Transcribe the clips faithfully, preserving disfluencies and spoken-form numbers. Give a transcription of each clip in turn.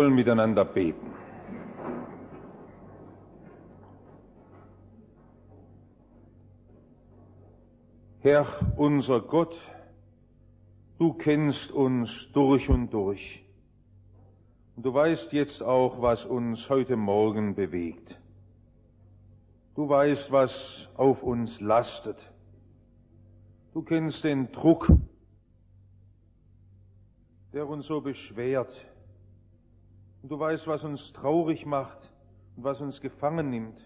wollen miteinander beten. Herr, unser Gott, du kennst uns durch und durch. Und du weißt jetzt auch, was uns heute Morgen bewegt. Du weißt, was auf uns lastet. Du kennst den Druck, der uns so beschwert. Und du weißt, was uns traurig macht und was uns gefangen nimmt.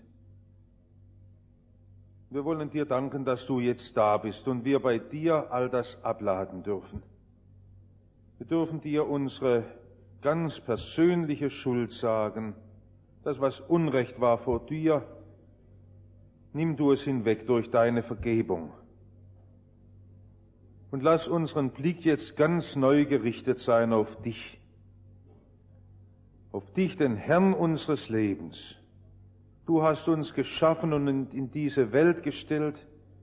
Wir wollen dir danken, dass du jetzt da bist und wir bei dir all das abladen dürfen. Wir dürfen dir unsere ganz persönliche Schuld sagen. Das, was Unrecht war vor dir, nimm du es hinweg durch deine Vergebung. Und lass unseren Blick jetzt ganz neu gerichtet sein auf dich. Auf dich, den Herrn unseres Lebens. Du hast uns geschaffen und in diese Welt gestellt.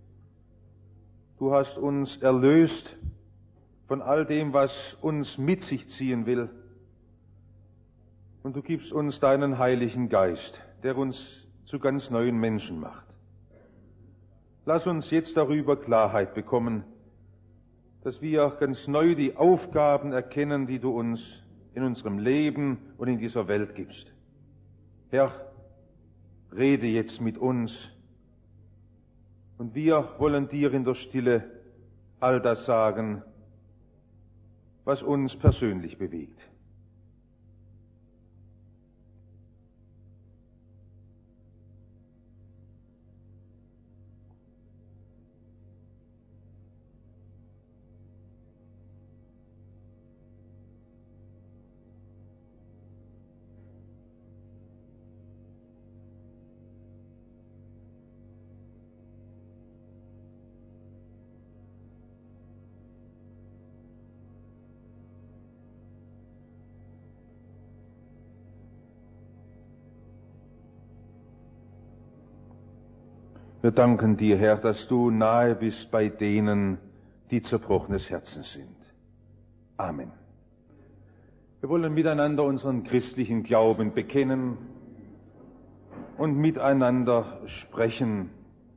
Du hast uns erlöst von all dem, was uns mit sich ziehen will. Und du gibst uns deinen Heiligen Geist, der uns zu ganz neuen Menschen macht. Lass uns jetzt darüber Klarheit bekommen, dass wir ganz neu die Aufgaben erkennen, die du uns in unserem Leben und in dieser Welt gibst. Herr, rede jetzt mit uns und wir wollen dir in der Stille all das sagen, was uns persönlich bewegt. Wir danken dir, Herr, dass du nahe bist bei denen, die zerbrochenes Herzen sind. Amen. Wir wollen miteinander unseren christlichen Glauben bekennen und miteinander sprechen.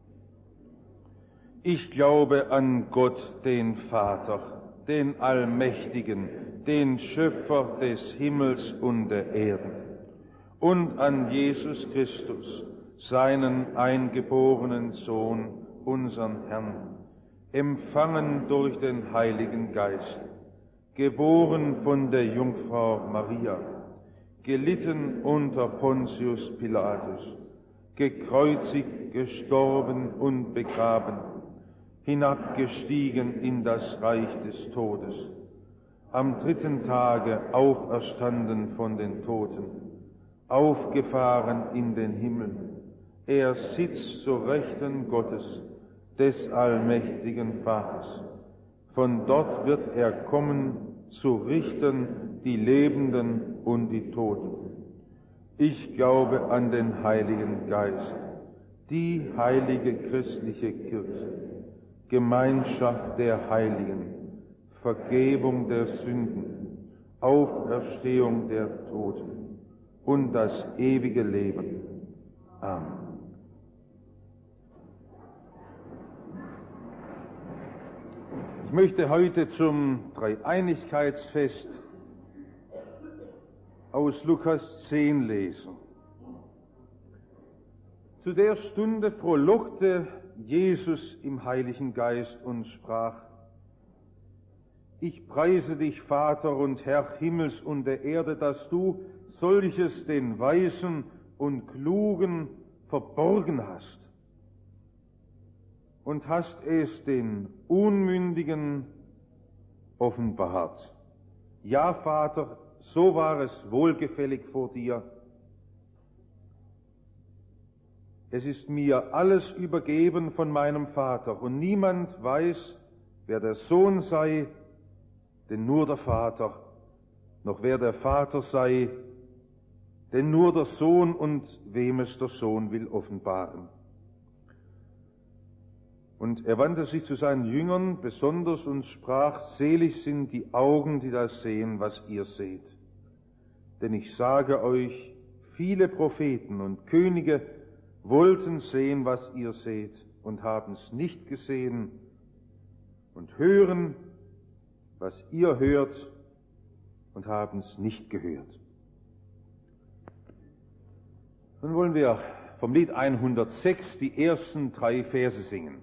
Ich glaube an Gott, den Vater, den Allmächtigen, den Schöpfer des Himmels und der Erde, und an Jesus Christus, seinen eingeborenen Sohn, unseren Herrn, empfangen durch den Heiligen Geist, geboren von der Jungfrau Maria, gelitten unter Pontius Pilatus, gekreuzigt, gestorben und begraben, hinabgestiegen in das Reich des Todes, am dritten Tage auferstanden von den Toten, aufgefahren in den Himmel. Er sitzt zur Rechten Gottes, des allmächtigen Vaters. Von dort wird er kommen, zu richten die Lebenden und die Toten. Ich glaube an den Heiligen Geist, die heilige christliche Kirche, Gemeinschaft der Heiligen, Vergebung der Sünden, Auferstehung der Toten und das ewige Leben. Amen. Ich möchte heute zum Dreieinigkeitsfest aus Lukas zehn lesen. Zu der Stunde frohlockte Jesus im Heiligen Geist und sprach: Ich preise dich, Vater und Herr Himmels und der Erde, dass du solches den Weisen und Klugen verborgen hast und hast es den Unmündigen offenbart. Ja, Vater, so war es wohlgefällig vor dir. Es ist mir alles übergeben von meinem Vater, und niemand weiß, wer der Sohn sei, denn nur der Vater, noch wer der Vater sei, denn nur der Sohn und wem es der Sohn will offenbaren. Und er wandte sich zu seinen Jüngern besonders und sprach: Selig sind die Augen, die das sehen, was ihr seht. Denn ich sage euch, viele Propheten und Könige wollten sehen, was ihr seht, und haben es nicht gesehen, und hören, was ihr hört, und haben es nicht gehört. Nun wollen wir vom Lied hundertsechs die ersten drei Verse singen.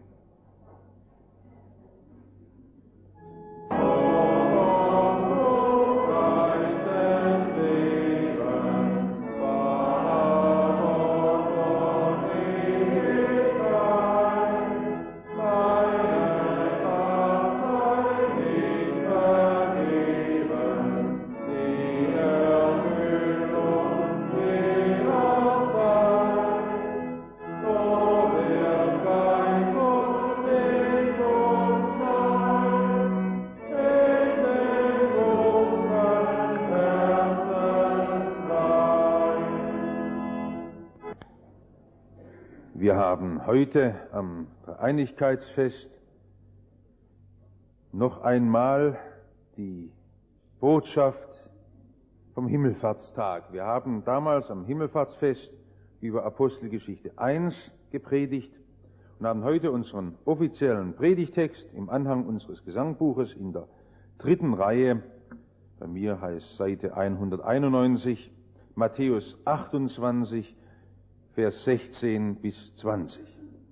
Wir haben heute am Dreieinigkeitsfest noch einmal die Botschaft vom Himmelfahrtstag. Wir haben damals am Himmelfahrtsfest über Apostelgeschichte eins gepredigt und haben heute unseren offiziellen Predigtext im Anhang unseres Gesangbuches in der dritten Reihe, bei mir heißt Seite hunderteinundneunzig, Matthäus achtundzwanzig, Vers sechzehn bis zwanzig.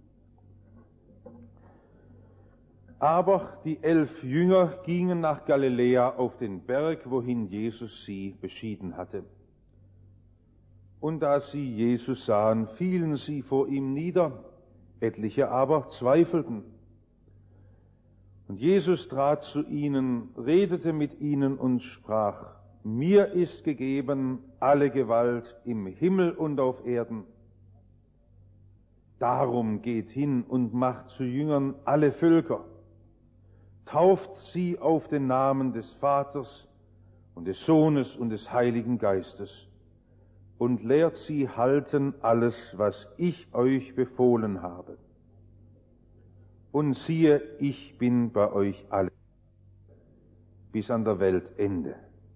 Aber die elf Jünger gingen nach Galiläa auf den Berg, wohin Jesus sie beschieden hatte. Und da sie Jesus sahen, fielen sie vor ihm nieder, etliche aber zweifelten. Und Jesus trat zu ihnen, redete mit ihnen und sprach: Mir ist gegeben alle Gewalt im Himmel und auf Erden. Darum geht hin und macht zu Jüngern alle Völker, tauft sie auf den Namen des Vaters und des Sohnes und des Heiligen Geistes und lehrt sie halten alles, was ich euch befohlen habe. Und siehe, ich bin bei euch alle bis an der Weltende.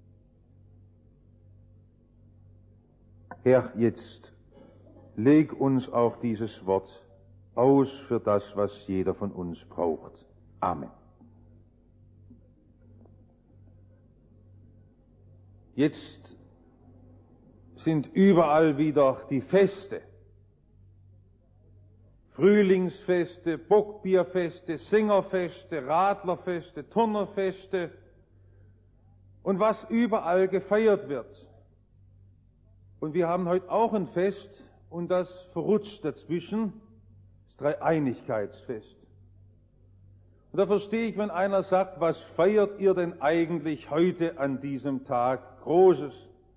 Herr, jetzt leg uns auch dieses Wort aus für das, was jeder von uns braucht. Amen. Jetzt sind überall wieder die Feste. Frühlingsfeste, Bockbierfeste, Singerfeste, Radlerfeste, Turnerfeste und was überall gefeiert wird. Und wir haben heute auch ein Fest, und das verrutscht dazwischen, das Dreieinigkeitsfest. Und da verstehe ich, wenn einer sagt, was feiert ihr denn eigentlich heute an diesem Tag Großes?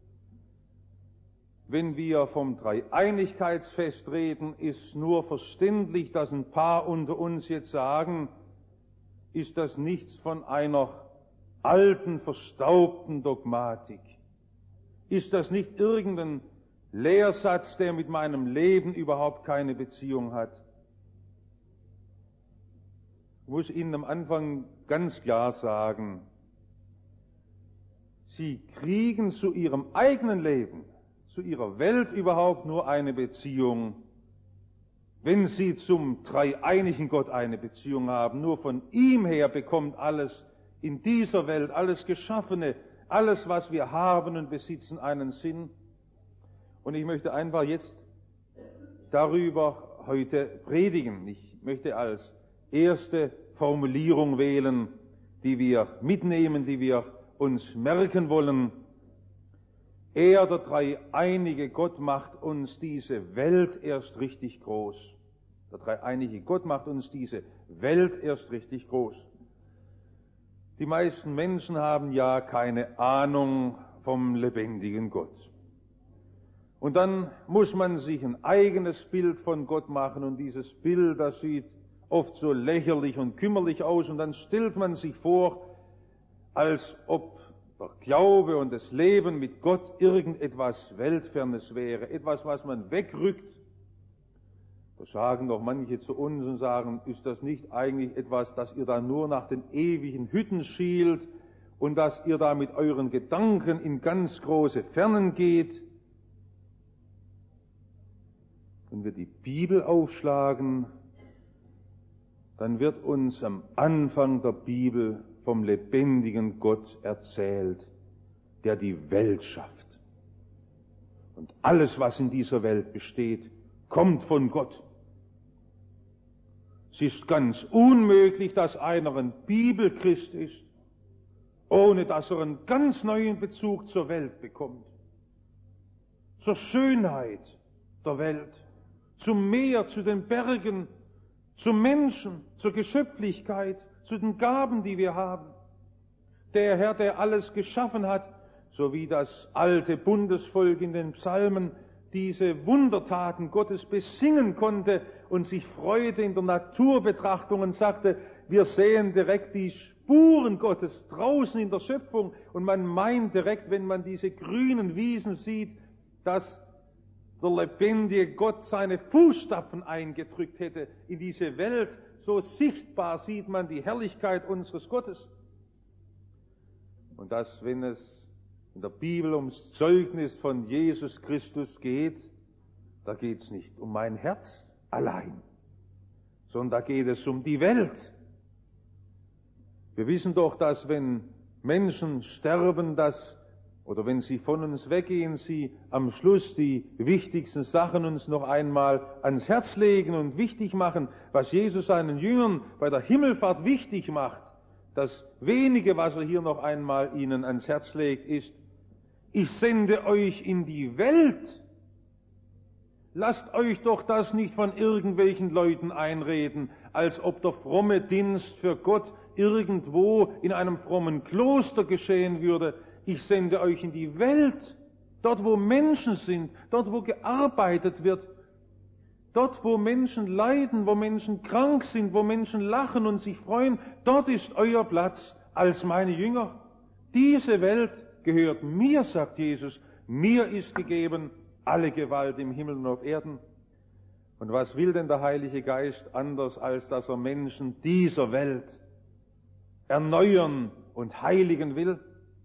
Wenn wir vom Dreieinigkeitsfest reden, ist nur verständlich, dass ein paar unter uns jetzt sagen, ist das nichts von einer alten, verstaubten Dogmatik? Ist das nicht irgendein Lehrsatz, der mit meinem Leben überhaupt keine Beziehung hat? Ich muss Ihnen am Anfang ganz klar sagen, Sie kriegen zu Ihrem eigenen Leben, zu Ihrer Welt überhaupt nur eine Beziehung, wenn Sie zum dreieinigen Gott eine Beziehung haben. Nur von ihm her bekommt alles in dieser Welt, alles Geschaffene, alles, was wir haben und besitzen, einen Sinn. Und ich möchte einfach jetzt darüber heute predigen. Ich möchte als erste Formulierung wählen, die wir mitnehmen, die wir uns merken wollen: Er, der dreieinige Gott, macht uns diese Welt erst richtig groß. Der dreieinige Gott macht uns diese Welt erst richtig groß. Die meisten Menschen haben ja keine Ahnung vom lebendigen Gott. Und dann muss man sich ein eigenes Bild von Gott machen, und dieses Bild, das sieht oft so lächerlich und kümmerlich aus, und dann stellt man sich vor, als ob der Glaube und das Leben mit Gott irgendetwas Weltfernes wäre, etwas, was man wegrückt. Da sagen doch manche zu uns und sagen, ist das nicht eigentlich etwas, dass ihr da nur nach den ewigen Hütten schielt und dass ihr da mit euren Gedanken in ganz große Fernen geht. Wenn wir die Bibel aufschlagen, dann wird uns am Anfang der Bibel vom lebendigen Gott erzählt, der die Welt schafft. Und alles, was in dieser Welt besteht, kommt von Gott. Es ist ganz unmöglich, dass einer ein Bibelchrist ist, ohne dass er einen ganz neuen Bezug zur Welt bekommt. Zur Schönheit der Welt, zum Meer, zu den Bergen, zum Menschen, zur Geschöpflichkeit, zu den Gaben, die wir haben. Der Herr, der alles geschaffen hat, so wie das alte Bundesvolk in den Psalmen diese Wundertaten Gottes besingen konnte und sich freute in der Naturbetrachtung und sagte, wir sehen direkt die Spuren Gottes draußen in der Schöpfung, und man meint direkt, wenn man diese grünen Wiesen sieht, dass der lebendige Gott seine Fußstapfen eingedrückt hätte in diese Welt. So sichtbar sieht man die Herrlichkeit unseres Gottes. Und dass, wenn es in der Bibel ums Zeugnis von Jesus Christus geht, da geht es nicht um mein Herz allein, sondern da geht es um die Welt. Wir wissen doch, dass wenn Menschen sterben, dass, oder wenn sie von uns weggehen, sie am Schluss die wichtigsten Sachen uns noch einmal ans Herz legen und wichtig machen, was Jesus seinen Jüngern bei der Himmelfahrt wichtig macht. Das wenige, was er hier noch einmal ihnen ans Herz legt, ist: Ich sende euch in die Welt. Lasst euch doch das nicht von irgendwelchen Leuten einreden, als ob der fromme Dienst für Gott irgendwo in einem frommen Kloster geschehen würde. Ich sende euch in die Welt, dort wo Menschen sind, dort wo gearbeitet wird, dort wo Menschen leiden, wo Menschen krank sind, wo Menschen lachen und sich freuen, dort ist euer Platz als meine Jünger. Diese Welt gehört mir, sagt Jesus, mir ist gegeben alle Gewalt im Himmel und auf Erden. Und was will denn der Heilige Geist anders, als dass er Menschen dieser Welt erneuern und heiligen will?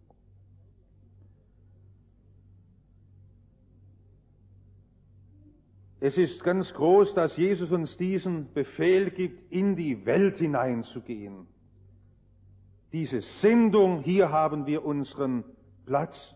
Es ist ganz groß, dass Jesus uns diesen Befehl gibt, in die Welt hineinzugehen. Diese Sendung, hier haben wir unseren Platz.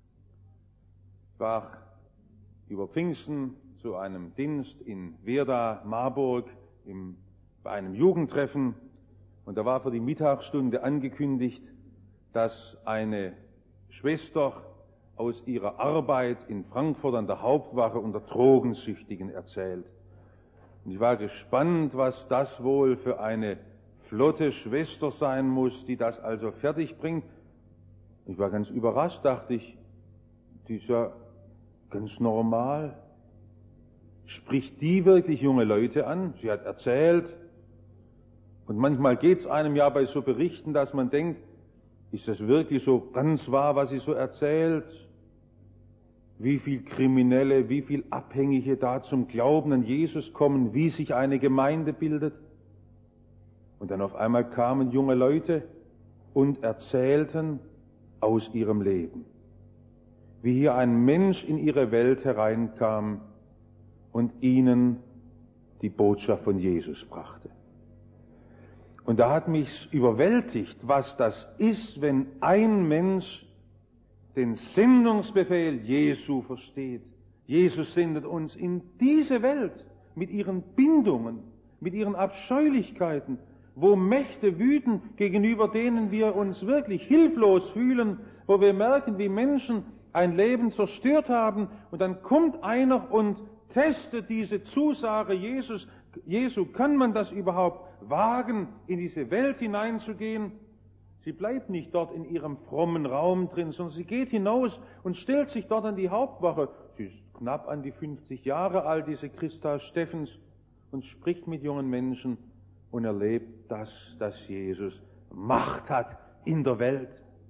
Ich war über Pfingsten zu einem Dienst in Werda, Marburg, im, bei einem Jugendtreffen, und da war für die Mittagsstunde angekündigt, dass eine Schwester aus ihrer Arbeit in Frankfurt an der Hauptwache unter Drogensüchtigen erzählt. Und ich war gespannt, was das wohl für eine flotte Schwester sein muss, die das also fertig bringt. Ich war ganz überrascht, dachte ich, die ist ja ganz normal. Spricht die wirklich junge Leute an? Sie hat erzählt. Und manchmal geht's einem ja bei so Berichten, dass man denkt, ist das wirklich so ganz wahr, was sie so erzählt? Wie viel Kriminelle, wie viel Abhängige da zum Glauben an Jesus kommen, wie sich eine Gemeinde bildet. Und dann auf einmal kamen junge Leute und erzählten aus ihrem Leben, wie hier ein Mensch in ihre Welt hereinkam und ihnen die Botschaft von Jesus brachte. Und da hat mich überwältigt, was das ist, wenn ein Mensch den Sendungsbefehl Jesu versteht. Jesus sendet uns in diese Welt mit ihren Bindungen, mit ihren Abscheulichkeiten, wo Mächte wüten, gegenüber denen wir uns wirklich hilflos fühlen, wo wir merken, wie Menschen ein Leben zerstört haben, und dann kommt einer und testet diese Zusage Jesus, Jesu, kann man das überhaupt wagen, in diese Welt hineinzugehen? Sie bleibt nicht dort in ihrem frommen Raum drin, sondern sie geht hinaus und stellt sich dort an die Hauptwache. Sie ist knapp an die fünfzig Jahre alt, diese Christa Steffens, und spricht mit jungen Menschen und erlebt das, dass Jesus Macht hat in der Welt.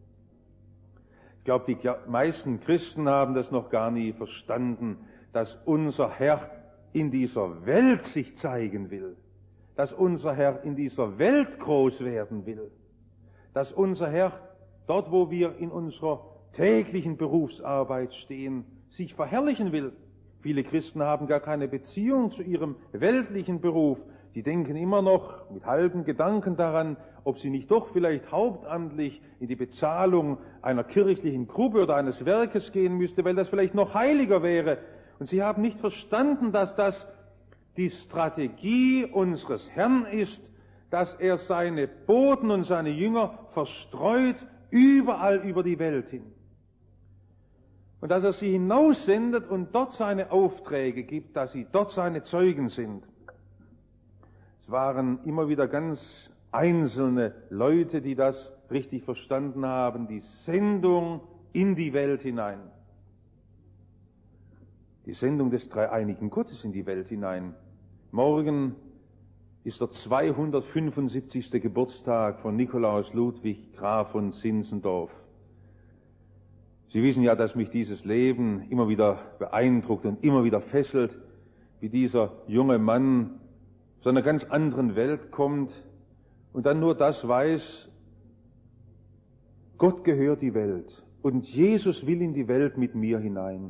Ich glaube, die meisten Christen haben das noch gar nie verstanden, dass unser Herr in dieser Welt sich zeigen will, dass unser Herr in dieser Welt groß werden will, dass unser Herr dort wo wir in unserer täglichen Berufsarbeit stehen, sich verherrlichen will. Viele Christen haben gar keine Beziehung zu ihrem weltlichen Beruf. Die denken immer noch mit halben Gedanken daran, ob sie nicht doch vielleicht hauptamtlich in die Bezahlung einer kirchlichen Gruppe oder eines Werkes gehen müsste, weil das vielleicht noch heiliger wäre. Und sie haben nicht verstanden, dass das die Strategie unseres Herrn ist, dass er seine Boten und seine Jünger verstreut überall über die Welt hin. Und dass er sie hinaussendet und dort seine Aufträge gibt, dass sie dort seine Zeugen sind. Es waren immer wieder ganz einzelne Leute, die das richtig verstanden haben, die Sendung in die Welt hinein. Die Sendung des dreieinigen Gottes in die Welt hinein. Morgen ist der zweihundertfünfundsiebzigste Geburtstag von Nikolaus Ludwig Graf von Zinzendorf. Sie wissen ja, dass mich dieses Leben immer wieder beeindruckt und immer wieder fesselt, wie dieser junge Mann zu einer ganz anderen Welt kommt und dann nur das weiß, Gott gehört die Welt und Jesus will in die Welt mit mir hinein.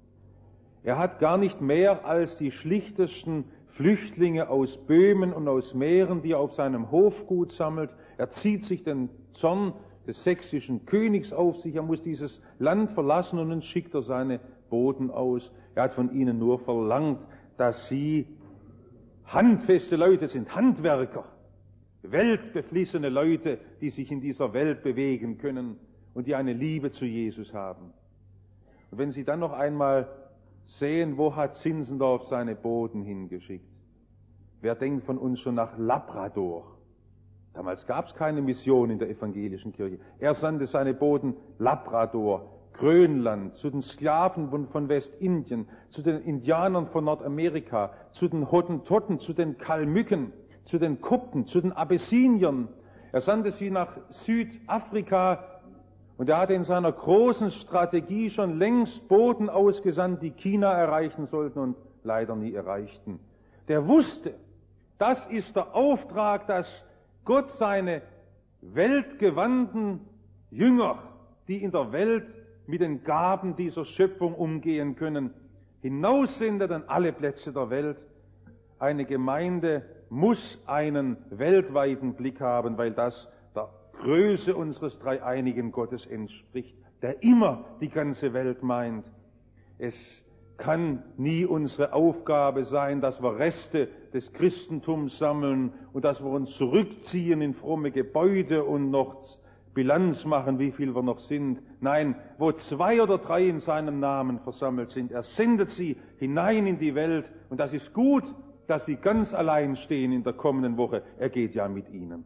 Er hat gar nicht mehr als die schlichtesten Flüchtlinge aus Böhmen und aus Mähren, die er auf seinem Hofgut sammelt. Er zieht sich den Zorn des sächsischen Königs auf sich. Er muss dieses Land verlassen und dann schickt er seine Boten aus. Er hat von ihnen nur verlangt, dass sie handfeste Leute sind, Handwerker, weltbeflissene Leute, die sich in dieser Welt bewegen können und die eine Liebe zu Jesus haben. Und wenn Sie dann noch einmal sehen, wo hat Zinzendorf seine Boten hingeschickt? Wer denkt von uns schon nach Labrador? Damals gab es keine Mission in der evangelischen Kirche. Er sandte seine Boten Labrador, Grönland, zu den Sklaven von, von Westindien, zu den Indianern von Nordamerika, zu den Hottentotten, zu den Kalmücken, zu den Kopten, zu den Abessiniern. Er sandte sie nach Südafrika und er hatte in seiner großen Strategie schon längst Boten ausgesandt, die China erreichen sollten und leider nie erreichten. Der wusste, das ist der Auftrag, dass Gott seine weltgewandten Jünger, die in der Welt mit den Gaben dieser Schöpfung umgehen können, hinaussendet an alle Plätze der Welt. Eine Gemeinde muss einen weltweiten Blick haben, weil das der Größe unseres dreieinigen Gottes entspricht, der immer die ganze Welt meint. Es kann nie unsere Aufgabe sein, dass wir Reste des Christentums sammeln und dass wir uns zurückziehen in fromme Gebäude und noch Bilanz machen, wie viel wir noch sind. Nein, wo zwei oder drei in seinem Namen versammelt sind, er sendet sie hinein in die Welt und das ist gut, dass sie ganz allein stehen in der kommenden Woche. Er geht ja mit ihnen.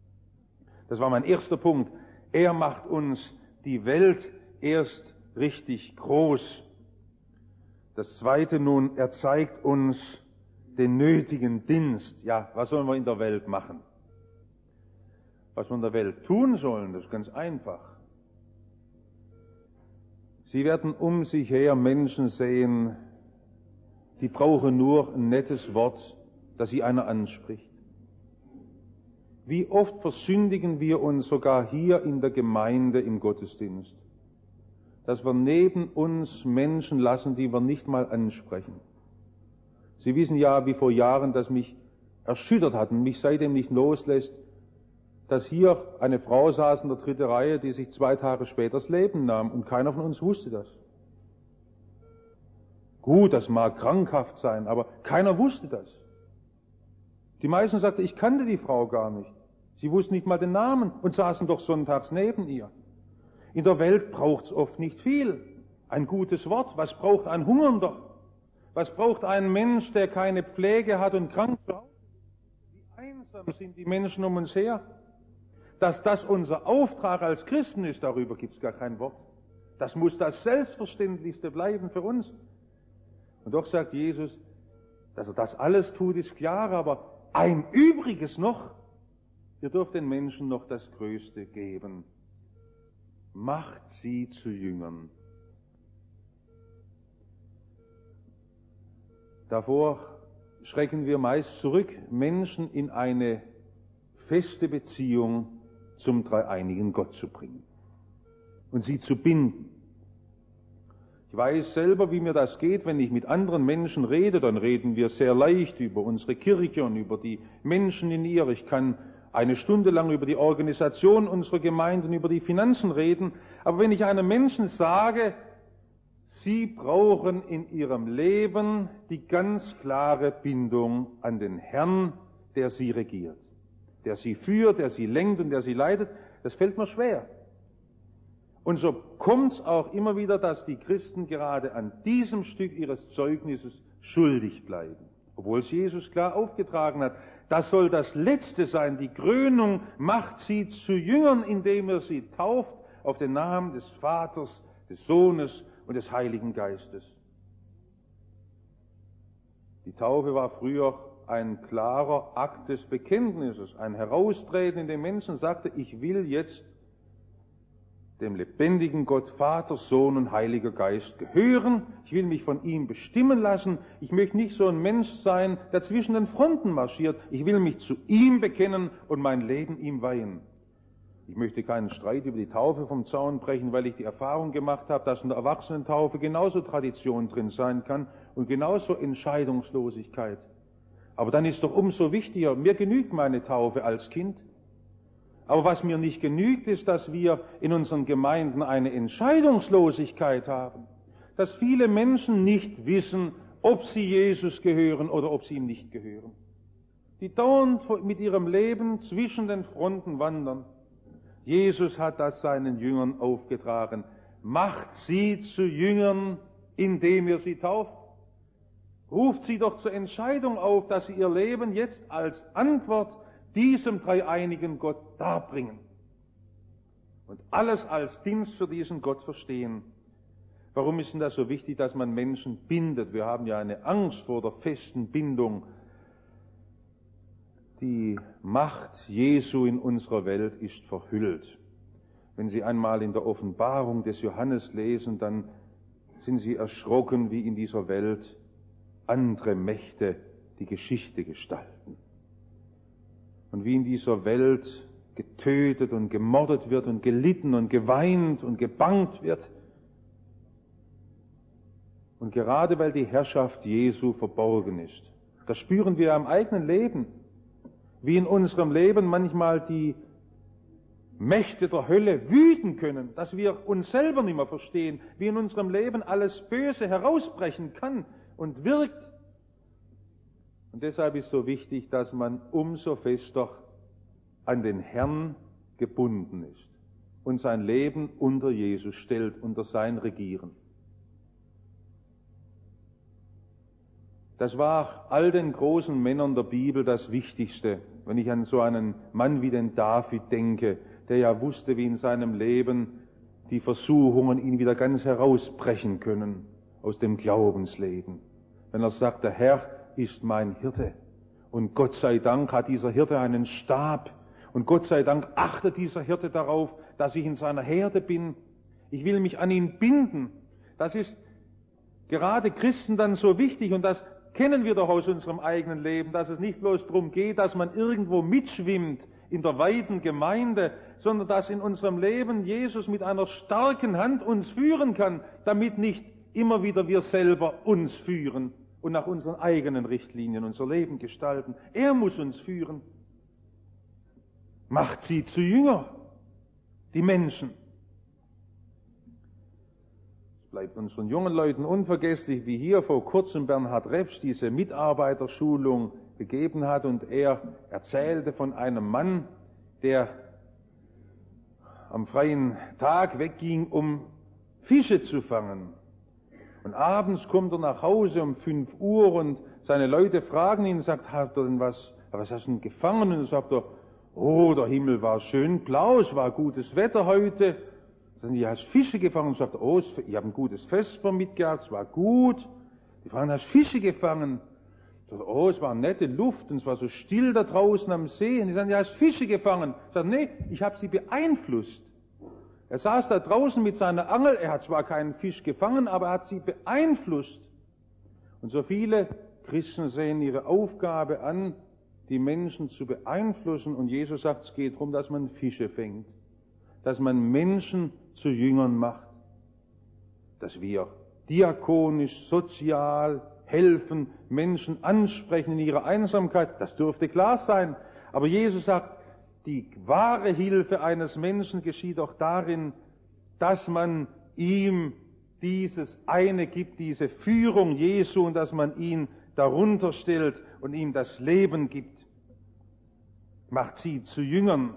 Das war mein erster Punkt. Er macht uns die Welt erst richtig groß. Das zweite nun, er zeigt uns den nötigen Dienst. Ja, was sollen wir in der Welt machen? Was wir in der Welt tun sollen, das ist ganz einfach. Sie werden um sich her Menschen sehen, die brauchen nur ein nettes Wort, das sie einer anspricht. Wie oft versündigen wir uns sogar hier in der Gemeinde im Gottesdienst, dass wir neben uns Menschen lassen, die wir nicht mal ansprechen. Sie wissen ja, wie vor Jahren, das mich erschüttert hat und mich seitdem nicht loslässt, dass hier eine Frau saß in der dritten Reihe, die sich zwei Tage später das Leben nahm und keiner von uns wusste das. Gut, das mag krankhaft sein, aber keiner wusste das. Die meisten sagten, ich kannte die Frau gar nicht. Sie wussten nicht mal den Namen und saßen doch sonntags neben ihr. In der Welt braucht's oft nicht viel. Ein gutes Wort. Was braucht ein Hungernder? Was braucht ein Mensch, der keine Pflege hat und krank zu Hause ist? Wie einsam sind die Menschen um uns her? Dass das unser Auftrag als Christen ist, darüber gibt's gar kein Wort. Das muss das Selbstverständlichste bleiben für uns. Und doch sagt Jesus, dass er das alles tut, ist klar, aber ein Übriges noch, ihr dürft den Menschen noch das Größte geben. Macht sie zu Jüngern. Davor schrecken wir meist zurück, Menschen in eine feste Beziehung zum dreieinigen Gott zu bringen. und sie zu binden. Ich weiß selber, wie mir das geht, wenn ich mit anderen Menschen rede, dann reden wir sehr leicht über unsere Kirche und über die Menschen in ihr. Ich kann eine Stunde lang über die Organisation unserer Gemeinden, über die Finanzen reden. Aber wenn ich einem Menschen sage, sie brauchen in ihrem Leben die ganz klare Bindung an den Herrn, der sie regiert, der sie führt, der sie lenkt und der sie leitet, das fällt mir schwer. Und so kommt es auch immer wieder, dass die Christen gerade an diesem Stück ihres Zeugnisses schuldig bleiben, obwohl es Jesus klar aufgetragen hat. Das soll das Letzte sein. Die Krönung macht sie zu Jüngern, indem er sie tauft auf den Namen des Vaters, des Sohnes und des Heiligen Geistes. Die Taufe war früher ein klarer Akt des Bekenntnisses, ein Heraustreten, in dem Menschen sagte, ich will jetzt dem lebendigen Gott, Vater, Sohn und Heiliger Geist gehören. Ich will mich von ihm bestimmen lassen. Ich möchte nicht so ein Mensch sein, der zwischen den Fronten marschiert. Ich will mich zu ihm bekennen und mein Leben ihm weihen. Ich möchte keinen Streit über die Taufe vom Zaun brechen, weil ich die Erfahrung gemacht habe, dass in der Erwachsenentaufe genauso Tradition drin sein kann und genauso Entscheidungslosigkeit. Aber dann ist doch umso wichtiger, mir genügt meine Taufe als Kind. Aber was mir nicht genügt, ist, dass wir in unseren Gemeinden eine Entscheidungslosigkeit haben. Dass viele Menschen nicht wissen, ob sie Jesus gehören oder ob sie ihm nicht gehören. Die dauernd mit ihrem Leben zwischen den Fronten wandern. Jesus hat das seinen Jüngern aufgetragen. Macht sie zu Jüngern, indem ihr sie tauft. Ruft sie doch zur Entscheidung auf, dass sie ihr Leben jetzt als Antwort diesem dreieinigen Gott darbringen und alles als Dienst für diesen Gott verstehen. Warum ist denn das so wichtig, dass man Menschen bindet? Wir haben ja eine Angst vor der festen Bindung. Die Macht Jesu in unserer Welt ist verhüllt. Wenn Sie einmal in der Offenbarung des Johannes lesen, dann sind Sie erschrocken, wie in dieser Welt andere Mächte die Geschichte gestalten. Und wie in dieser Welt getötet und gemordet wird und gelitten und geweint und gebangt wird. Und gerade weil die Herrschaft Jesu verborgen ist, das spüren wir am eigenen Leben, wie in unserem Leben manchmal die Mächte der Hölle wüten können, dass wir uns selber nicht mehr verstehen, wie in unserem Leben alles Böse herausbrechen kann und wirkt. Und deshalb ist so wichtig, dass man umso fester an den Herrn gebunden ist und sein Leben unter Jesus stellt, unter sein Regieren. Das war all den großen Männern der Bibel das Wichtigste, wenn ich an so einen Mann wie den David denke, der ja wusste, wie in seinem Leben die Versuchungen ihn wieder ganz herausbrechen können aus dem Glaubensleben. Wenn er sagt, der Herr ist mein Hirte. Und Gott sei Dank hat dieser Hirte einen Stab. Und Gott sei Dank achtet dieser Hirte darauf, dass ich in seiner Herde bin. Ich will mich an ihn binden. Das ist gerade Christen dann so wichtig. Und das kennen wir doch aus unserem eigenen Leben, dass es nicht bloß darum geht, dass man irgendwo mitschwimmt in der weiten Gemeinde, sondern dass in unserem Leben Jesus mit einer starken Hand uns führen kann, damit nicht immer wieder wir selber uns führen und nach unseren eigenen Richtlinien unser Leben gestalten. Er muss uns führen. Macht sie zu Jünger, die Menschen. Es bleibt unseren jungen Leuten unvergesslich, wie hier vor kurzem Bernhard Repsch diese Mitarbeiterschulung gegeben hat und er erzählte von einem Mann, der am freien Tag wegging, um Fische zu fangen. Und abends kommt er nach Hause um fünf Uhr und seine Leute fragen ihn, sagt, hat er denn was, was hast du denn gefangen? Und dann sagt er, oh, der Himmel war schön blau, es war gutes Wetter heute. Dann die hast Fische gefangen und sagt, oh, ich habe ein gutes Vesper mitgehabt, es war gut. Die fragen, hast Fische gefangen? Sagt, oh, es war nette Luft und es war so still da draußen am See. Und die sagen, ja, hast Fische gefangen? Sagt, nee, ich habe sie beeinflusst. Er saß da draußen mit seiner Angel, er hat zwar keinen Fisch gefangen, aber er hat sie beeinflusst. Und so viele Christen sehen ihre Aufgabe an, die Menschen zu beeinflussen. Und Jesus sagt, es geht darum, dass man Fische fängt. dass man Menschen zu Jüngern macht, dass wir diakonisch, sozial helfen, Menschen ansprechen in ihrer Einsamkeit, das dürfte klar sein. Aber Jesus sagt, die wahre Hilfe eines Menschen geschieht auch darin, dass man ihm dieses eine gibt, diese Führung Jesu, und dass man ihn darunter stellt und ihm das Leben gibt. Macht sie zu Jüngern.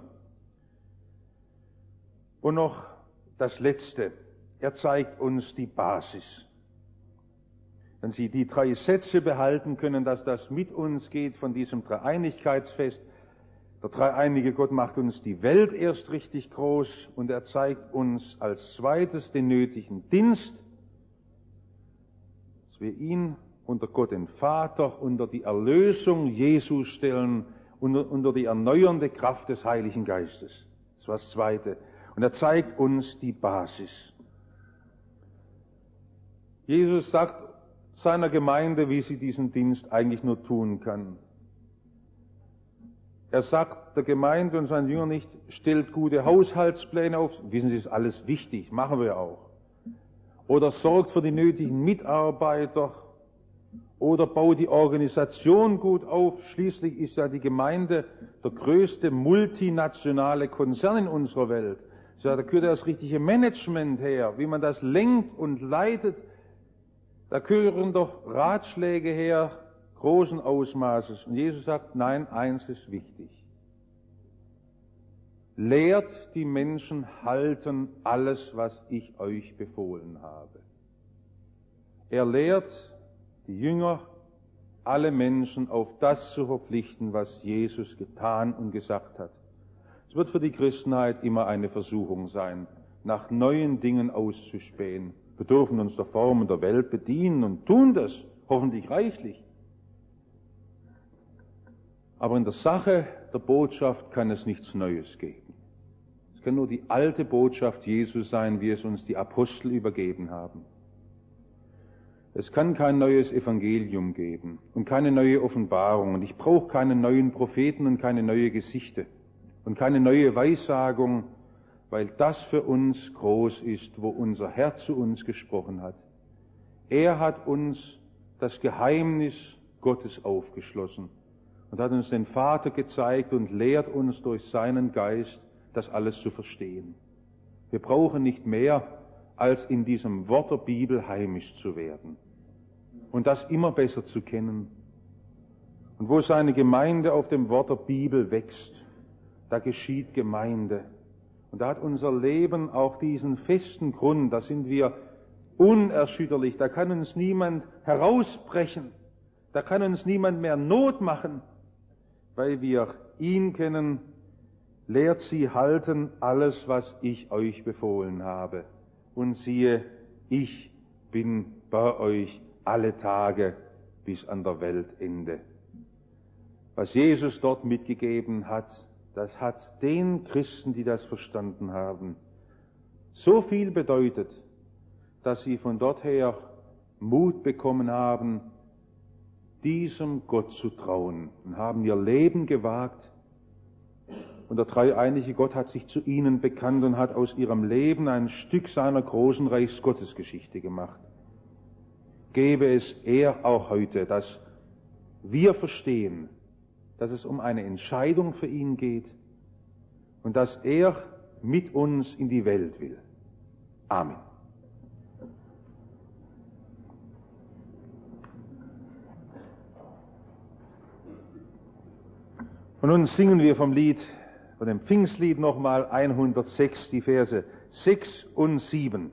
Und noch das Letzte. Er zeigt uns die Basis. Wenn Sie die drei Sätze behalten können, dass das mit uns geht von diesem Dreieinigkeitsfest. Der dreieinige Gott macht uns die Welt erst richtig groß und er zeigt uns als zweites den nötigen Dienst, dass wir ihn unter Gott den Vater, unter die Erlösung Jesu stellen, unter, unter die erneuernde Kraft des Heiligen Geistes. Das war das Zweite. Und er zeigt uns die Basis. Jesus sagt seiner Gemeinde, wie sie diesen Dienst eigentlich nur tun kann. Er sagt der Gemeinde und seinen Jüngern nicht, stellt gute Haushaltspläne auf. Wissen Sie, ist alles wichtig, machen wir auch. Oder sorgt für die nötigen Mitarbeiter. Oder baut die Organisation gut auf. Schließlich ist ja die Gemeinde der größte multinationale Konzern in unserer Welt. Ja, da gehört ja das richtige Management her, wie man das lenkt und leitet. Da gehören doch Ratschläge her, großen Ausmaßes. Und Jesus sagt, nein, eins ist wichtig. Lehrt die Menschen halten alles, was ich euch befohlen habe. Er lehrt die Jünger, alle Menschen auf das zu verpflichten, was Jesus getan und gesagt hat. Es wird für die Christenheit immer eine Versuchung sein, nach neuen Dingen auszuspähen. Wir dürfen uns der Formen der Welt bedienen und tun das, hoffentlich reichlich. Aber in der Sache der Botschaft kann es nichts Neues geben. Es kann nur die alte Botschaft Jesu sein, wie es uns die Apostel übergeben haben. Es kann kein neues Evangelium geben und keine neue Offenbarung. Und ich brauche keine neuen Propheten und keine neue Geschichte und keine neue Weissagung, weil das für uns groß ist, wo unser Herr zu uns gesprochen hat. Er hat uns das Geheimnis Gottes aufgeschlossen und hat uns den Vater gezeigt und lehrt uns durch seinen Geist, das alles zu verstehen. Wir brauchen nicht mehr, als in diesem Wort der Bibel heimisch zu werden und das immer besser zu kennen. Und wo seine Gemeinde auf dem Wort der Bibel wächst, da geschieht Gemeinde. Und da hat unser Leben auch diesen festen Grund, da sind wir unerschütterlich, da kann uns niemand herausbrechen, da kann uns niemand mehr Not machen, weil wir ihn kennen. Lehrt sie halten alles, was ich euch befohlen habe. Und siehe, ich bin bei euch alle Tage bis an der Weltende. Was Jesus dort mitgegeben hat, das hat den Christen, die das verstanden haben, so viel bedeutet, dass sie von dort her Mut bekommen haben, diesem Gott zu trauen und haben ihr Leben gewagt. Und der dreieinige Gott hat sich zu ihnen bekannt und hat aus ihrem Leben ein Stück seiner großen Reichsgottesgeschichte gemacht. Gebe es er auch heute, dass wir verstehen, dass es um eine Entscheidung für ihn geht und dass er mit uns in die Welt will. Amen. Und nun singen wir vom Lied, von dem Pfingstlied nochmal hundertsechs, die Verse sechs und sieben.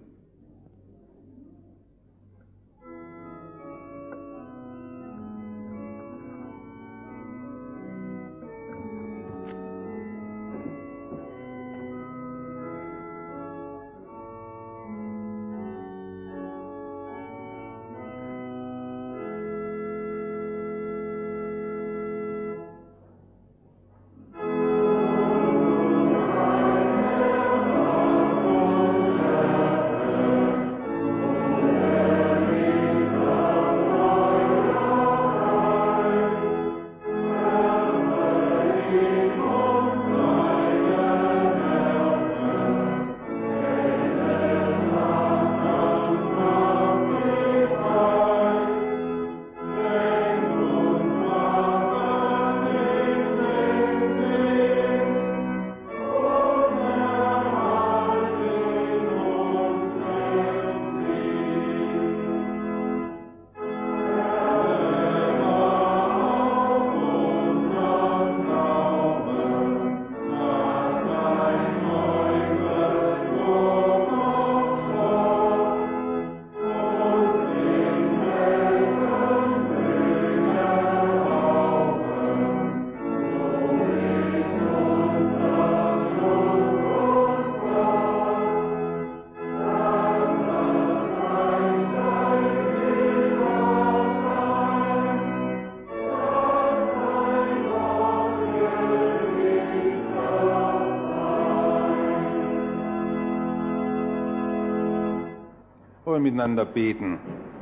wollen miteinander beten.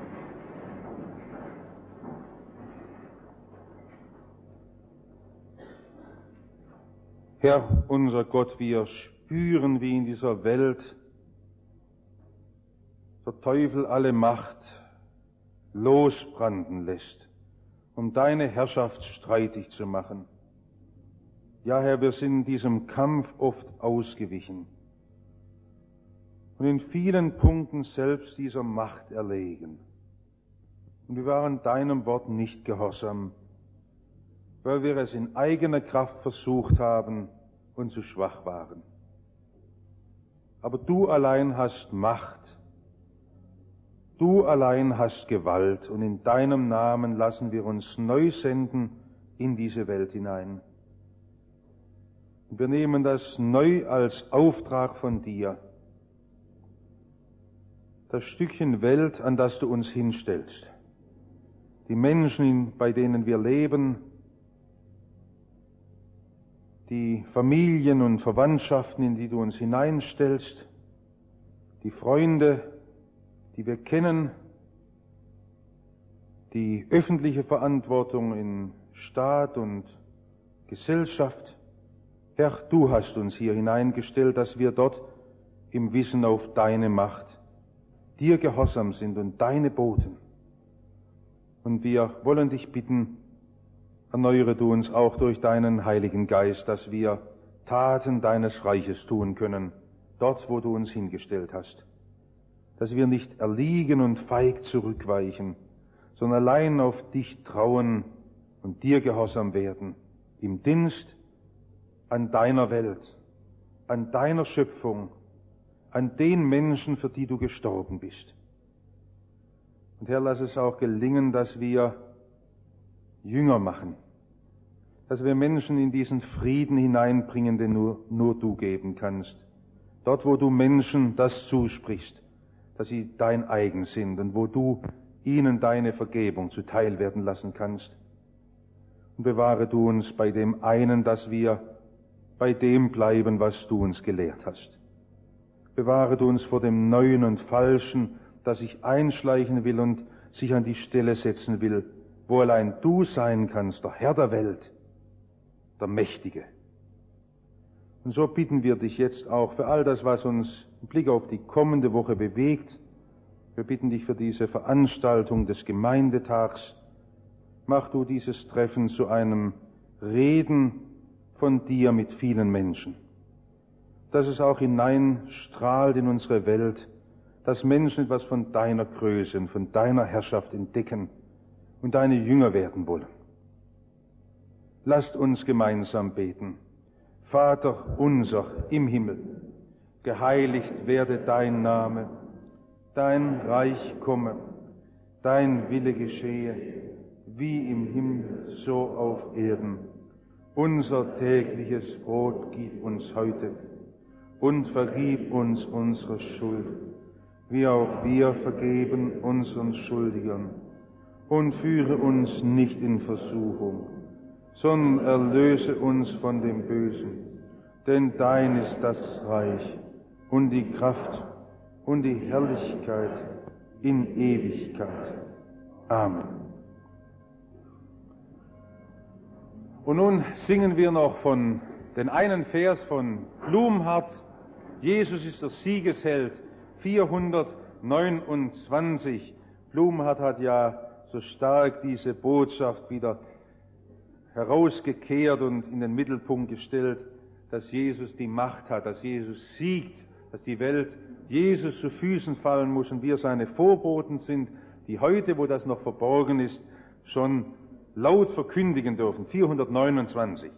Herr, unser Gott, wir spüren, wie in dieser Welt der Teufel alle Macht losbranden lässt, um deine Herrschaft streitig zu machen. Ja, Herr, wir sind diesem Kampf oft ausgewichen und in vielen Punkten selbst dieser Macht erlegen. Und wir waren deinem Wort nicht gehorsam, weil wir es in eigener Kraft versucht haben und zu schwach waren. Aber du allein hast Macht, du allein hast Gewalt, und in deinem Namen lassen wir uns neu senden in diese Welt hinein. Und wir nehmen das neu als Auftrag von dir, das Stückchen Welt, an das du uns hinstellst, die Menschen, bei denen wir leben, die Familien und Verwandtschaften, in die du uns hineinstellst, die Freunde, die wir kennen, die öffentliche Verantwortung in Staat und Gesellschaft. Herr, du hast uns hier hineingestellt, dass wir dort im Wissen auf deine Macht dir gehorsam sind und deine Boten. Und wir wollen dich bitten, erneuere du uns auch durch deinen Heiligen Geist, dass wir Taten deines Reiches tun können, dort, wo du uns hingestellt hast. Dass wir nicht erliegen und feig zurückweichen, sondern allein auf dich trauen und dir gehorsam werden, im Dienst an deiner Welt, an deiner Schöpfung, an den Menschen, für die du gestorben bist. Und Herr, lass es auch gelingen, dass wir Jünger machen, dass wir Menschen in diesen Frieden hineinbringen, den nur, nur du geben kannst. Dort, wo du Menschen das zusprichst, dass sie dein eigen sind und wo du ihnen deine Vergebung zuteil werden lassen kannst. Und bewahre du uns bei dem einen, dass wir bei dem bleiben, was du uns gelehrt hast. Bewahre du uns vor dem Neuen und Falschen, das sich einschleichen will und sich an die Stelle setzen will, wo allein du sein kannst, der Herr der Welt, der Mächtige. Und so bitten wir dich jetzt auch für all das, was uns im Blick auf die kommende Woche bewegt. Wir bitten dich für diese Veranstaltung des Gemeindetags. Mach du dieses Treffen zu einem Reden von dir mit vielen Menschen. Dass es auch hineinstrahlt in unsere Welt, dass Menschen etwas von deiner Größe und von deiner Herrschaft entdecken und deine Jünger werden wollen. Lasst uns gemeinsam beten. Vater unser im Himmel, geheiligt werde dein Name, dein Reich komme, dein Wille geschehe, wie im Himmel, so auf Erden. Unser tägliches Brot gib uns heute und vergib uns unsere Schuld, wie auch wir vergeben unseren Schuldigern. Und führe uns nicht in Versuchung, sondern erlöse uns von dem Bösen. Denn dein ist das Reich und die Kraft und die Herrlichkeit in Ewigkeit. Amen. Und nun singen wir noch von den einen Vers von Blumhardt, Jesus ist der Siegesheld, vierhundertneunundzwanzig. Blumhardt hat ja so stark diese Botschaft wieder herausgekehrt und in den Mittelpunkt gestellt, dass Jesus die Macht hat, dass Jesus siegt, dass die Welt Jesus zu Füßen fallen muss und wir seine Vorboten sind, die heute, wo das noch verborgen ist, schon laut verkündigen dürfen. vierhundertneunundzwanzig.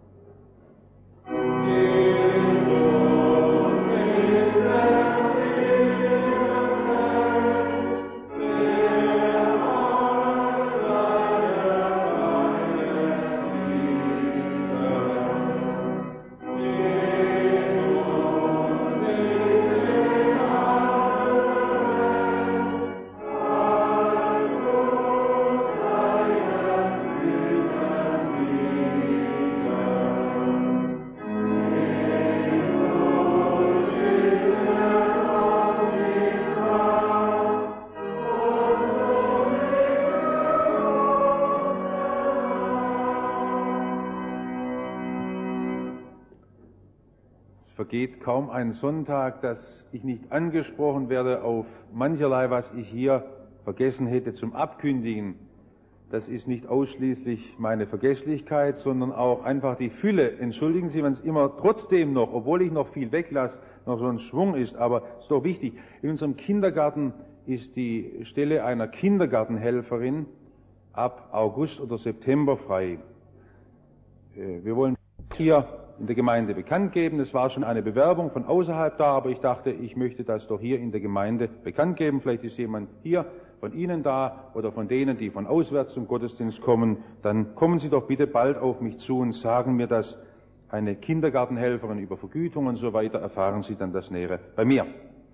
Yeah. vergeht kaum ein Sonntag, dass ich nicht angesprochen werde auf mancherlei, was ich hier vergessen hätte zum Abkündigen. Das ist nicht ausschließlich meine Vergesslichkeit, sondern auch einfach die Fülle. Entschuldigen Sie, wenn es immer trotzdem noch, obwohl ich noch viel weglasse, noch so ein Schwung ist, aber es ist doch wichtig. In unserem Kindergarten ist die Stelle einer Kindergartenhelferin ab August oder September frei. Wir wollen hier in der Gemeinde bekannt geben. Es war schon eine Bewerbung von außerhalb da, aber ich dachte, ich möchte das doch hier in der Gemeinde bekannt geben. Vielleicht ist jemand hier von Ihnen da oder von denen, die von auswärts zum Gottesdienst kommen. Dann kommen Sie doch bitte bald auf mich zu und sagen mir das. Eine Kindergartenhelferin über Vergütung und so weiter, erfahren Sie dann das Nähere bei mir.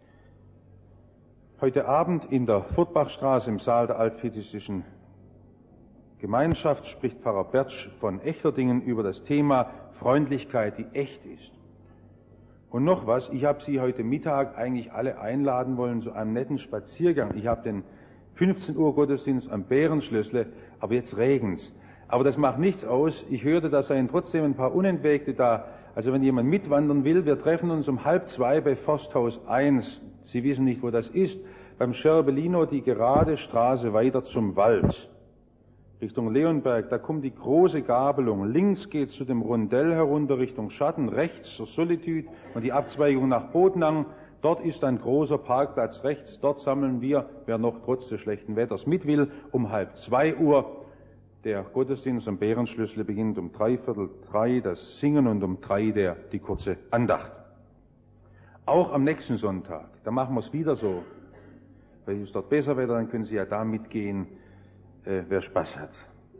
Heute Abend in der Furtbachstraße im Saal der Altpietistischen Gemeinschaft spricht Pfarrer Bertsch von Echterdingen über das Thema Freundlichkeit, die echt ist. Und noch was, ich habe Sie heute Mittag eigentlich alle einladen wollen zu einem netten Spaziergang. Ich habe den fünfzehn Uhr Gottesdienst am Bärenschlössle, aber jetzt regen's. Aber das macht nichts aus. Ich hörte, da seien trotzdem ein paar Unentwegte da. Also wenn jemand mitwandern will, wir treffen uns um halb zwei bei Forsthaus eins. Sie wissen nicht, wo das ist. Beim Scherbellino die gerade Straße weiter zum Wald. Richtung Leonberg, da kommt die große Gabelung. Links geht's zu dem Rondell herunter Richtung Schatten, rechts zur Solitude und die Abzweigung nach Bodnang. Dort ist ein großer Parkplatz rechts. Dort sammeln wir, wer noch trotz des schlechten Wetters mit will, um halb zwei Uhr. Der Gottesdienst am Bärenschlüssel beginnt um dreiviertel drei das Singen und um drei der die kurze Andacht. Auch am nächsten Sonntag, da machen wir es wieder so. Weil es dort besser Wetter, dann können Sie ja da mitgehen, äh, wer Spaß hat.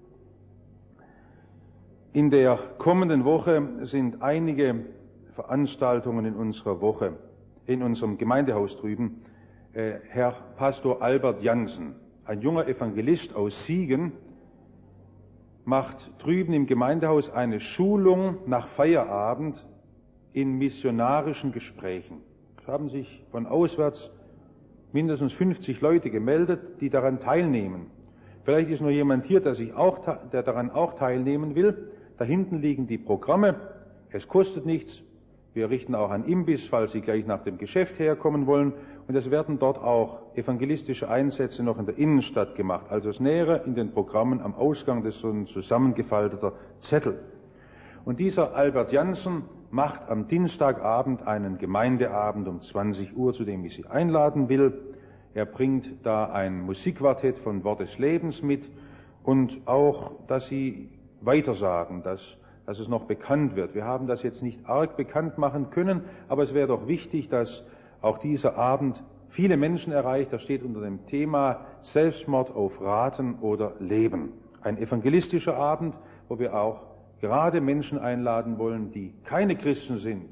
In der kommenden Woche sind einige Veranstaltungen in unserer Woche, in unserem Gemeindehaus drüben. Äh, Herr Pastor Albert Jansen, ein junger Evangelist aus Siegen, macht drüben im Gemeindehaus eine Schulung nach Feierabend in missionarischen Gesprächen. Es haben sich von auswärts mindestens fünfzig Leute gemeldet, die daran teilnehmen. Vielleicht ist noch jemand hier, der, sich auch, der daran auch teilnehmen will. Da hinten liegen die Programme. Es kostet nichts. Wir richten auch einen Imbiss, falls Sie gleich nach dem Geschäft herkommen wollen. Und es werden dort auch evangelistische Einsätze noch in der Innenstadt gemacht. Also das Nähere in den Programmen am Ausgang des so ein zusammengefalteter Zettel. Und dieser Albert Jansen macht am Dienstagabend einen Gemeindeabend um zwanzig Uhr, zu dem ich Sie einladen will. Er bringt da ein Musikquartett von Wort des Lebens mit und auch, dass Sie weitersagen, dass dass es noch bekannt wird. Wir haben das jetzt nicht arg bekannt machen können, aber es wäre doch wichtig, dass auch dieser Abend viele Menschen erreicht. Das steht unter dem Thema Selbstmord auf Raten oder Leben. Ein evangelistischer Abend, wo wir auch gerade Menschen einladen wollen, die keine Christen sind.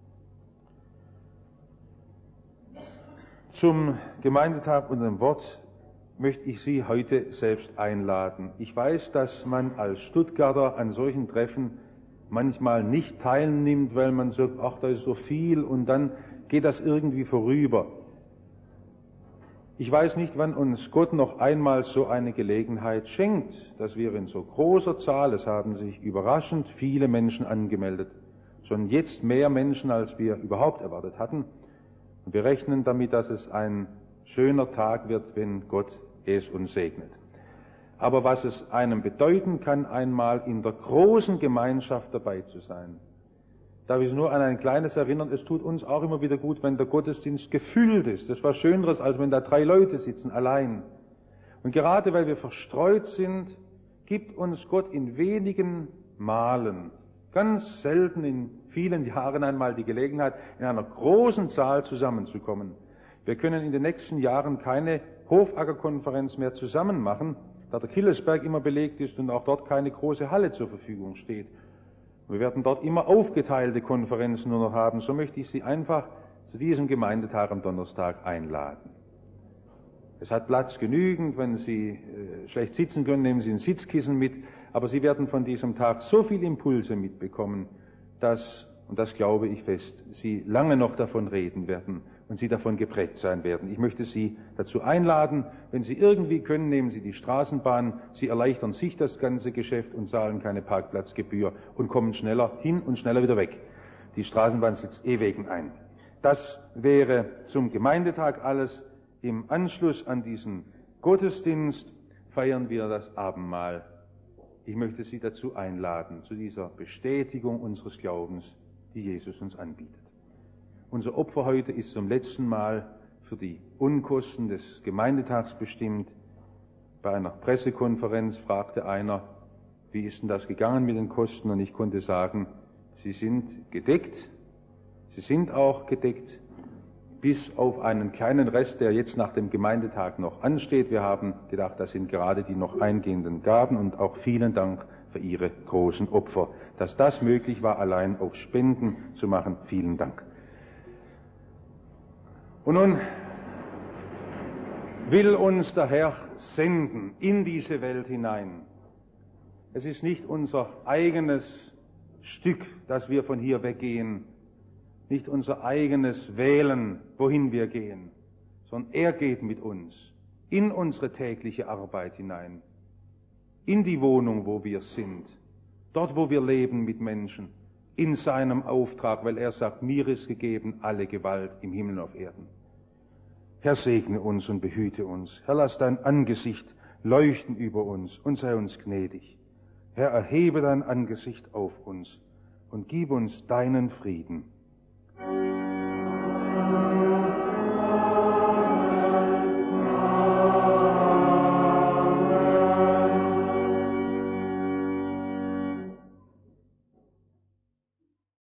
Zum Gemeindetag unter dem Wort möchte ich Sie heute selbst einladen. Ich weiß, dass man als Stuttgarter an solchen Treffen manchmal nicht teilnimmt, weil man sagt, ach, da ist so viel und dann geht das irgendwie vorüber. Ich weiß nicht, wann uns Gott noch einmal so eine Gelegenheit schenkt, dass wir in so großer Zahl, es haben sich überraschend viele Menschen angemeldet, schon jetzt mehr Menschen, als wir überhaupt erwartet hatten. Und wir rechnen damit, dass es ein schöner Tag wird, wenn Gott es uns segnet. Aber was es einem bedeuten kann, einmal in der großen Gemeinschaft dabei zu sein. Darf ich nur an ein kleines erinnern, es tut uns auch immer wieder gut, wenn der Gottesdienst gefüllt ist. Das war Schöneres, als wenn da drei Leute sitzen, allein. Und gerade weil wir verstreut sind, gibt uns Gott in wenigen Malen, ganz selten in vielen Jahren einmal die Gelegenheit, in einer großen Zahl zusammenzukommen. Wir können in den nächsten Jahren keine Hofackerkonferenz mehr zusammen machen, da der Killesberg immer belegt ist und auch dort keine große Halle zur Verfügung steht. Wir werden dort immer aufgeteilte Konferenzen nur noch haben. So möchte ich Sie einfach zu diesem Gemeindetag am Donnerstag einladen. Es hat Platz genügend. Wenn Sie äh, schlecht sitzen können, nehmen Sie ein Sitzkissen mit. Aber Sie werden von diesem Tag so viele Impulse mitbekommen, dass, und das glaube ich fest, Sie lange noch davon reden werden und Sie davon geprägt sein werden. Ich möchte Sie dazu einladen, wenn Sie irgendwie können, nehmen Sie die Straßenbahn, Sie erleichtern sich das ganze Geschäft und zahlen keine Parkplatzgebühr und kommen schneller hin und schneller wieder weg. die Straßenbahn setzt eh wegen ein. Das wäre zum Gemeindetag alles. Im Anschluss an diesen Gottesdienst feiern wir das Abendmahl. Ich möchte Sie dazu einladen, zu dieser Bestätigung unseres Glaubens, die Jesus uns anbietet. Unser Opfer heute ist zum letzten Mal für die Unkosten des Gemeindetags bestimmt. Bei einer Pressekonferenz fragte einer, wie ist denn das gegangen mit den Kosten? Und ich konnte sagen, sie sind gedeckt. Sie sind auch gedeckt, bis auf einen kleinen Rest, der jetzt nach dem Gemeindetag noch ansteht. Wir haben gedacht, das sind gerade die noch eingehenden Gaben, und auch vielen Dank für Ihre großen Opfer. Dass das möglich war, allein auf Spenden zu machen, vielen Dank. Und nun will uns der Herr senden in diese Welt hinein. Es ist nicht unser eigenes Stück, dass wir von hier weggehen, nicht unser eigenes Wählen, wohin wir gehen, sondern er geht mit uns in unsere tägliche Arbeit hinein, in die Wohnung, wo wir sind, dort, wo wir leben mit Menschen, in seinem Auftrag, weil er sagt, mir ist gegeben alle Gewalt im Himmel und auf Erden. Herr, segne uns und behüte uns. Herr, lass dein Angesicht leuchten über uns und sei uns gnädig. Herr, erhebe dein Angesicht auf uns und gib uns deinen Frieden.